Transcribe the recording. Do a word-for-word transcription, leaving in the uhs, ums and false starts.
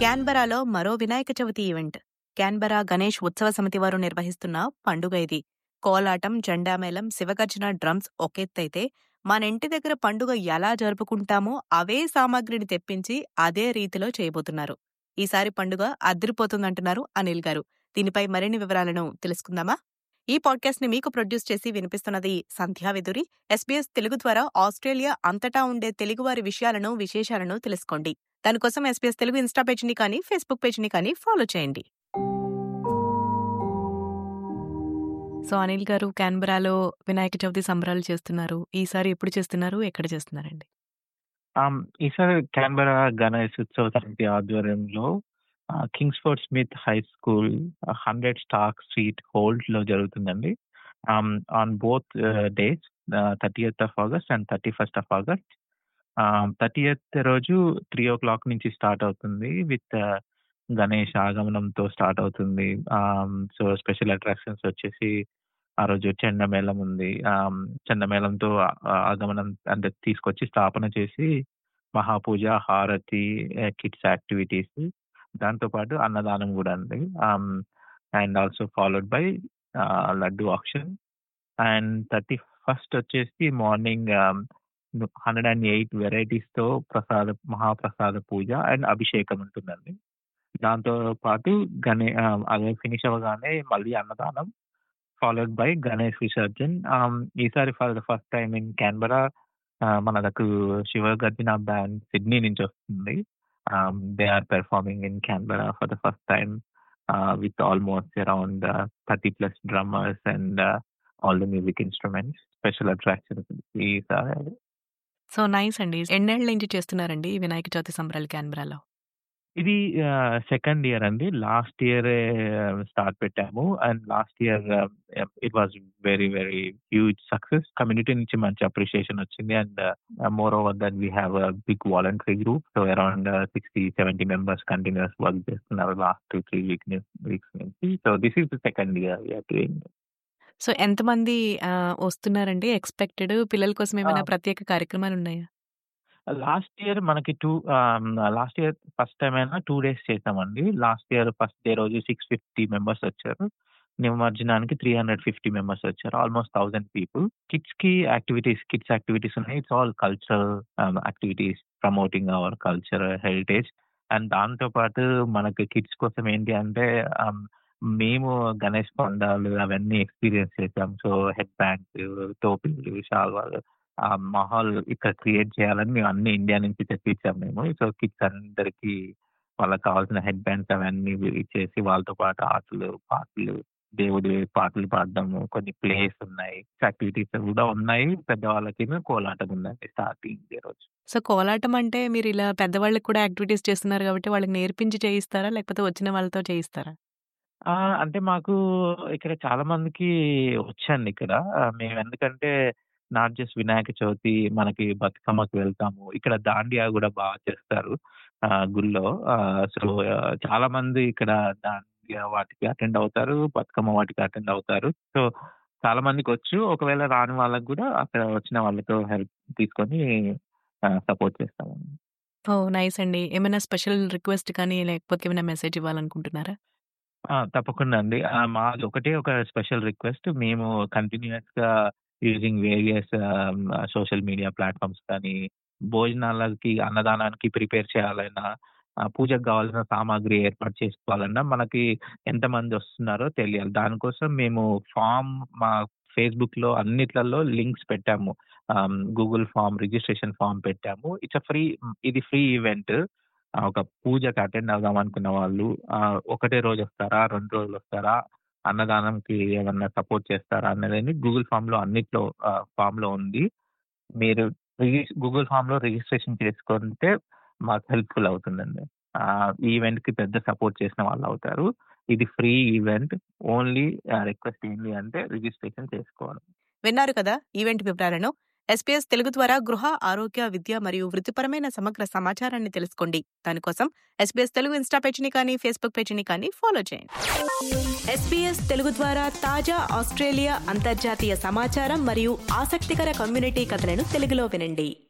క్యాన్బరాలో మరో Vinayaka Chavithi event. Canberra Ganesh Utsava Samithi వారు నిర్వహిస్తున్న పండుగ ఇది. కోలాటం, జెండామేళం, శివగర్జన, డ్రమ్స్ ఒకెత్తైతే మన ఇంటి దగ్గర పండుగ ఎలా జరుపుకుంటామో అవే సామాగ్రిని తెప్పించి అదే రీతిలో చేయబోతున్నారు. ఈసారి పండుగ అదిరిపోతుందంటున్నారు అనిల్ గారు. దీనిపై మరిన్ని వివరాలను తెలుసుకుందామా? ఈ పాడ్కాస్ట్ ని మీకు ప్రొడ్యూస్ చేసి వినిపిస్తున్నది సంధ్యా విదురి. ఎస్బీఎస్ తెలుగు ద్వారా ఆస్ట్రేలియా అంతటా ఉండే తెలుగువారి విషయాలను, విశేషాలను తెలుసుకోండి. దానికోసం ఎస్బీఎస్ తెలుగు ఇన్స్టా పేజ్ని కానీ, ఫేస్బుక్ పేజ్ని కానీ ఫాలో చేయండి. సో అనిల్ గారు, క్యాన్బరాలో వినాయక చవితి సంబరాలు చేస్తున్నారు. ఈసారి ఎప్పుడు చేస్తున్నారు, ఎక్కడ చేస్తున్నారండి? ఆమ్, ఈసారి క్యాన్బరా గణేష్ ఉత్సవ సమితి ఆధ్వర్యంలో ఆ, Kingsford Smith high school hundred stack street Holt లో జరుగుతుందండి. On both days, thirtieth of August and thirty first of August. Thirtieth రోజు త్రీ ఓ క్లాక్ నుంచి స్టార్ట్ అవుతుంది విత్ గణేష్ ఆగమనంతో స్టార్ట్ అవుతుంది. సో స్పెషల్ అట్రాక్షన్స్ వచ్చేసి ఆ రోజు చెండమేళం ఉంది. ఆమ్, చెండమేళంతో ఆ- ఆగమనం అంటే తీసుకొచ్చి స్థాపన చేసి మహాపూజ, హారతి, కిడ్స్ యాక్టివిటీస్, దాంతోపాటు అన్నదానం కూడా ఉంది. And also followed by laddu auction. And thirty first వచ్చేసి మార్నింగ్ హండ్రెడ్ అండ్ ఎయిట్ వెరైటీస్తో ప్రసాద మహాప్రసాద పూజ అండ్ అభిషేకం ఉంటుందండి. దాంతో పాటు గణే ఆ, అదే ఫినిష్ అవ్వగానే మళ్ళీ అన్నదానం followed by Ganesh Visarjan. Um, ఈసారి for the first time in Canberra మనకు శివగర్జన బ్యాండ్ సిడ్నీ నుంచి వస్తుంది. They are performing in Canberra for the first time with almost around thirty plus drummers and all the music instruments. Special attractions ఈసారి. So nice అండి. ఎన్నేళ్ల నుంచి చేస్తున్నారండి ఈ వినాయక చవితి సంబరాలు క్యాన్బరాలో? ఇది సెకండ్ ఇయర్ అండి. లాస్ట్ ఇయర్ స్టార్ట్ పెట్టాము and last year it was very very huge success. Community నుంచి మంచి అప్రిషియేషన్ వచ్చింది and more over that we have big voluntary group. So around sixty seventy members continues work చేస్తున్నారు last three week weeks నుంచి. So this is the second year we are doing. So ఎంతమంది ఆ, వస్తున్నారండి expected? పిల్లల కోసం ఏమైనా ప్రత్యేక కార్యక్రమాలు ఉన్నాయా? లాస్ట్ ఇయర్ మనకి two last year first time అయినా టూ డేస్ చేసామండి. లాస్ట్ ఇయర్ ఫస్ట్ డే రోజు సిక్స్ ఫిఫ్టీ మెంబర్స్ వచ్చారు. నిమజ్జనానికి త్రీ హండ్రెడ్ ఫిఫ్టీ మెంబర్స్ వచ్చారు. Almost thousand people. కిడ్స్ కి యాక్టివిటీస్ కిడ్స్ యాక్టివిటీస్ ఉన్నాయి. It's all cultural activities promoting our culture heritage. And దాంతో పాటు మనకి కిడ్స్ కోసం ఏంటి అంటే um, మేము గణేష్ పండాలు అవన్నీ ఎక్స్పీరియన్స్ చేసాం. సో హెడ్ బ్యాండ్స్, టోపీలు, షాల్వాలు, ఆ మాహోల్ ఇక్కడ క్రియేట్ చేయాలని మేము అన్ని ఇండియా నుంచి తెప్పించాం మేము. సో కిడ్స్ అందరికి వాళ్ళకి కావాల్సిన హెడ్ బ్యాండ్స్ అవన్నీ ఇచ్చేసి వాళ్ళతో పాటు ఆటలు, పాటలు, దేవుడి పాటలు పాడడము, కొన్ని ప్లేస్ ఉన్నాయి, యాక్టివిటీస్ కూడా ఉన్నాయి. పెద్దవాళ్ళకి కోలాటం ఉందండి స్టార్టింగ్ డే రోజు. సో కోలాటం అంటే మీరు ఇలా పెద్దవాళ్ళకి కూడా యాక్టివిటీస్ చేస్తున్నారు కాబట్టి వాళ్ళకి నేర్పించి చేయిస్తారా, లేకపోతే వచ్చిన వాళ్ళతో చేయిస్తారా? ఆ! అంటే మాకు ఇక్కడ చాలా మందికి వచ్చండి ఇక్కడ. ఆహ్, మేము ఎందుకంటే నాట్ జస్ట్ వినాయక చవితి మనకి బతుకమ్మకి వెళ్తాము. ఇక్కడ దాండియా గూడా బాగా చేస్తారు ఆహ్, గుళ్ళో. ఆహ్, సో, చాలా మంది ఇక్కడ దాండియా వాటికి అటెండ్ అవుతారు. బతుకమ్మ వాటికి అటెండ్ అవుతారు. సో, చాలా మందికొచ్చు. ఒకవేళ రాని వాళ్ళకి గూడా అక్కడ వచ్చిన వాళ్ళతో హెల్ప్ తీసుకొని ఆహ్, సపోర్ట్ చేస్తామండి. ఓ నైస్ అండి. ఏమైనా స్పెషల్ రిక్వెస్ట్ కానీ లేకపోతే ఏమైనా మెసేజ్ ఇవ్వాలనుకుంటున్నారా? ఆ! తప్పకుండా అండి. ఆహ్, మాది ఒకటే ఒక స్పెషల్ రిక్వెస్ట్. మేము కంటిన్యూయస్‌గా using various ah, social media platforms కానీ, భోజనాలకి, అన్నదానానికి ప్రిపేర్ చేయాలన్నా, ఆహ్, పూజకు కావాల్సిన సామాగ్రి ఏర్పాటు చేసుకోవాలన్నా, మనకి ఎంతమంది వస్తున్నారో తెలియాలి. దానికోసం మేము ఫార్మ్ మా ఫేస్‌బుక్‌లో అన్నిట్లలో లింక్స్ పెట్టాము. Ah, Google form, registration form పెట్టాము. ఇట్స్ అ ఫ్రీ ఇది ఫ్రీ ఈవెంట్. ఆ! ఒక పూజకి అటెండ్ అవుదాం అనుకున్న వాళ్ళు ఆహ్, ఒకటే రోజు వస్తారా? రెండు రోజులు వస్తారా? అన్నదానంకి ఏమన్నా సపోర్ట్ చేస్తారా? అన్నదని గూగుల్ ఫార్మ్‌లో అన్నిట్లో ఆహ్, ఫార్మ్‌లో ఉంది. మీరు రిజిస్ గూగుల్ ఫార్మ్‌లో రిజిస్ట్రేషన్ చేసుకుంటే మాకు హెల్ప్‌ఫుల్ అవుతుందండి. ఆహ్, ఈ ఈవెంట్‌కి పెద్ద సపోర్ట్ చేసిన వాళ్ళవుతారు. ఇది free event. Only ah, request ఏంటి అంటే రిజిస్ట్రేషన్ చేసుకోవడం. విన్నారు కదా ఈవెంట్ వివరాలను. ఎస్పీఎస్ తెలుగు ద్వారా గృహ, ఆరోగ్య, విద్య మరియు వృత్తిపరమైన సమగ్ర సమాచారాన్ని తెలుసుకోండి. దానికోసం ఎస్పీఎస్ తెలుగు ఇన్స్టా పేజ్ని కానీ, ఫేస్బుక్ పేజ్ని కానీ ఫాలో చేయండి. ఎస్పీఎస్ తెలుగు ద్వారా తాజా ఆస్ట్రేలియా అంతర్జాతీయ సమాచారం మరియు ఆసక్తికర కమ్యూనిటీ కథలను తెలుగులో వినండి.